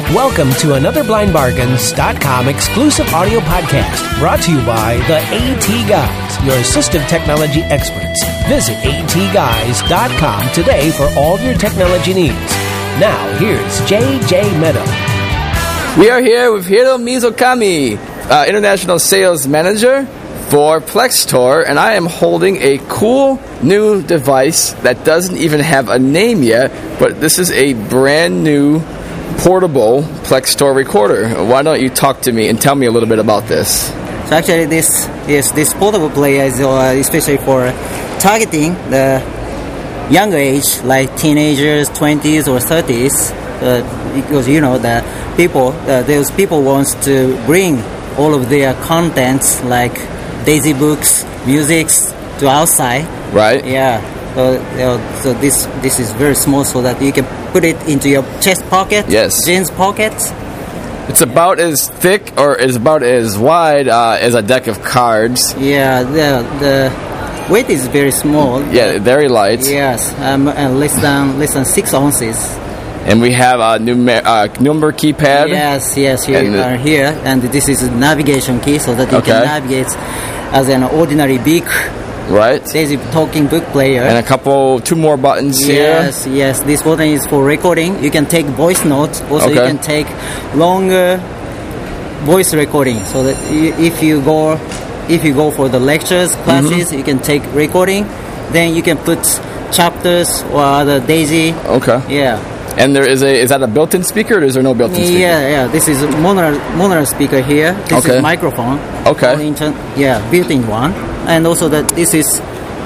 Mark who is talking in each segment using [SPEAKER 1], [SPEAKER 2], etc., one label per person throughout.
[SPEAKER 1] Welcome to another BlindBargains.com exclusive audio podcast brought to you by the AT Guys, your assistive technology experts. Visit atguys.com today for all your technology needs. Now, here's JJ Meadow.
[SPEAKER 2] We are here with Hiro Mizukami, International Sales Manager for Plextor, and I am holding a cool new device that doesn't even have a name yet, but this is a brand new portable Plextor recorder. Why don't you talk to me and tell me a little bit about this?
[SPEAKER 3] So actually this portable player is especially for targeting the younger age, like teenagers, 20s or 30s, because you know the people, those people wants to bring all of their contents like Daisy books, musics to outside.
[SPEAKER 2] Right.
[SPEAKER 3] Yeah. So this is very small, so that you can put it into your chest pocket.
[SPEAKER 2] Yes.
[SPEAKER 3] Jeans pocket.
[SPEAKER 2] It's about as thick or is about as wide as a deck of cards.
[SPEAKER 3] Yeah. The weight is very small.
[SPEAKER 2] Yeah, very light.
[SPEAKER 3] Yes. And less than 6 ounces.
[SPEAKER 2] And we have a number keypad.
[SPEAKER 3] Yes. Here, and this is a navigation key, so that you can navigate as an ordinary big,
[SPEAKER 2] right,
[SPEAKER 3] Daisy talking book player.
[SPEAKER 2] And two more buttons here.
[SPEAKER 3] Yes. This button is for recording. You can take voice notes. Also, you can take longer voice recording. So that if you go for the lectures, classes, you can take recording. Then you can put chapters or other Daisy.
[SPEAKER 2] Okay.
[SPEAKER 3] Yeah.
[SPEAKER 2] And is that a built-in speaker, or is there no built-in speaker?
[SPEAKER 3] Yeah. This is a mono speaker here. This is microphone.
[SPEAKER 2] Okay.
[SPEAKER 3] Built-in one. And also that this is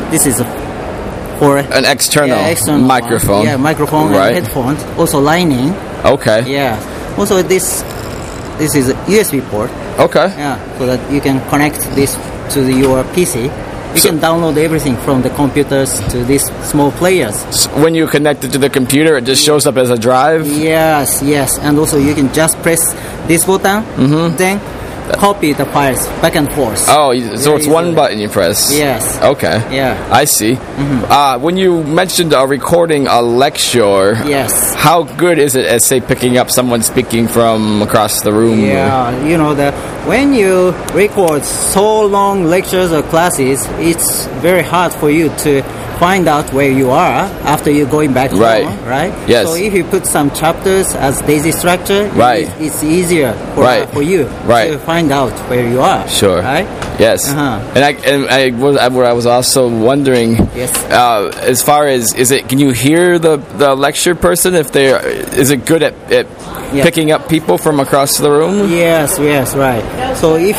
[SPEAKER 3] for
[SPEAKER 2] an external microphone.
[SPEAKER 3] Yeah, microphone and headphones. Also lining.
[SPEAKER 2] Okay.
[SPEAKER 3] Yeah. Also this is a USB port.
[SPEAKER 2] Okay.
[SPEAKER 3] Yeah, so that you can connect this to your PC. You can download everything from the computers to these small players.
[SPEAKER 2] So when you connect it to the computer, it just shows up as a drive?
[SPEAKER 3] Yes. And also you can just press this button, then copy the files back and forth.
[SPEAKER 2] Oh, so it's one button you press?
[SPEAKER 3] Yes.
[SPEAKER 2] Okay.
[SPEAKER 3] Yeah.
[SPEAKER 2] I see. When you mentioned recording a lecture,
[SPEAKER 3] yes,
[SPEAKER 2] how good is it at, say, picking up someone speaking from across the room?
[SPEAKER 3] Yeah, you know, when you record so long lectures or classes, it's very hard for you to find out where you are after you're going back home, right?
[SPEAKER 2] Yes.
[SPEAKER 3] So if you put some chapters as Daisy structure, it's easier for you to find out where you are.
[SPEAKER 2] Sure.
[SPEAKER 3] Right?
[SPEAKER 2] Yes. And I was also wondering, as far as can you hear the lecture person is it good at picking up people from across the room?
[SPEAKER 3] Yes, right. So if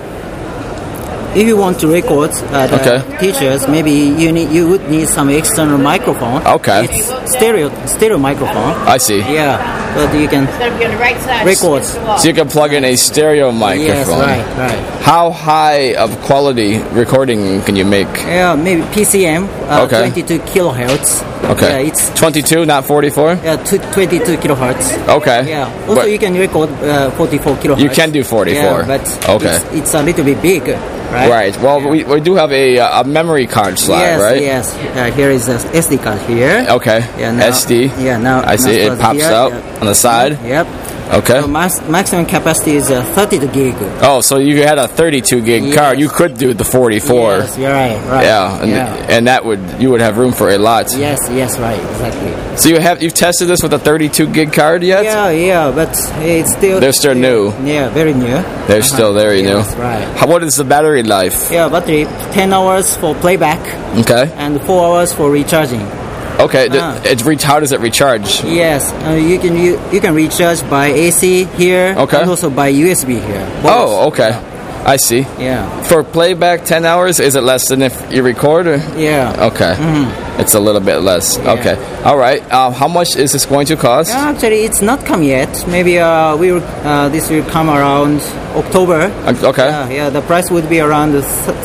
[SPEAKER 3] you want to record the teachers, maybe you would need some external microphone.
[SPEAKER 2] Okay.
[SPEAKER 3] It's stereo microphone.
[SPEAKER 2] I see.
[SPEAKER 3] Yeah, but you can record.
[SPEAKER 2] So you can plug in a stereo microphone.
[SPEAKER 3] Yes, right.
[SPEAKER 2] How high of quality recording can you make?
[SPEAKER 3] Yeah, maybe PCM, 22 kilohertz.
[SPEAKER 2] Okay.
[SPEAKER 3] Yeah, it's
[SPEAKER 2] 22, not 44?
[SPEAKER 3] Yeah, 22 kilohertz.
[SPEAKER 2] Okay.
[SPEAKER 3] Yeah. Also, you can record 44 kilohertz.
[SPEAKER 2] You can do 44.
[SPEAKER 3] Yeah, but it's a little bit big.
[SPEAKER 2] Right. Well, we do have a memory card slot, right?
[SPEAKER 3] Yes. Here is a SD card here.
[SPEAKER 2] Okay.
[SPEAKER 3] Yeah, now,
[SPEAKER 2] SD.
[SPEAKER 3] Yeah. Now
[SPEAKER 2] I see it pops out on the side.
[SPEAKER 3] Yep.
[SPEAKER 2] Okay.
[SPEAKER 3] So maximum capacity is 32 gig.
[SPEAKER 2] Oh, so you had a 32 gig card. You could do the 44.
[SPEAKER 3] Yes, you're right.
[SPEAKER 2] Yeah, and you would have room for a lot.
[SPEAKER 3] Yes, right, exactly.
[SPEAKER 2] So you've tested this with a 32 gig card yet?
[SPEAKER 3] Yeah, but it's still...
[SPEAKER 2] They're still new.
[SPEAKER 3] Yeah, very new.
[SPEAKER 2] They're still very new.
[SPEAKER 3] Right.
[SPEAKER 2] What is the battery life?
[SPEAKER 3] Yeah, battery, 10 hours for playback.
[SPEAKER 2] Okay.
[SPEAKER 3] And 4 hours for recharging.
[SPEAKER 2] Okay, how does it recharge?
[SPEAKER 3] Yes, you can recharge by AC here, and also by USB here. Both.
[SPEAKER 2] Oh, okay. I see.
[SPEAKER 3] Yeah.
[SPEAKER 2] For playback 10 hours, is it less than if you record?
[SPEAKER 3] Yeah.
[SPEAKER 2] Okay. It's a little bit less. Yeah. Okay. All right. How much is this going to cost?
[SPEAKER 3] Actually, it's not come yet. Maybe this will come around October.
[SPEAKER 2] Okay.
[SPEAKER 3] Yeah, the price would be around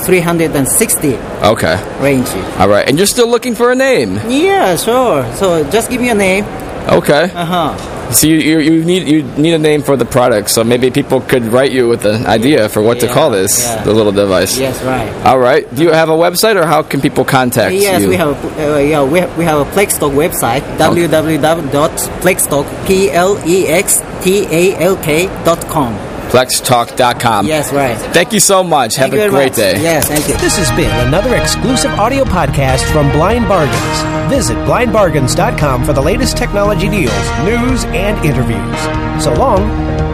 [SPEAKER 3] 360
[SPEAKER 2] range.
[SPEAKER 3] All
[SPEAKER 2] right. And you're still looking for a name?
[SPEAKER 3] Yeah, sure. So just give me a name.
[SPEAKER 2] Okay.
[SPEAKER 3] Uh-huh.
[SPEAKER 2] So you need a name for the product. So maybe people could write you with an idea for what to call this, the little device.
[SPEAKER 3] Yes, right.
[SPEAKER 2] All right. Do you have a website, or how can people contact you?
[SPEAKER 3] Yes, we have we have a Plextalk website, www.plextalk.com.
[SPEAKER 2] Plextalk.com.
[SPEAKER 3] Yes, right.
[SPEAKER 2] Thank you so much. Have a great day.
[SPEAKER 3] Yes, thank you.
[SPEAKER 1] This has been another exclusive audio podcast from Blind Bargains. Visit blindbargains.com for the latest technology deals, news, and interviews. So long.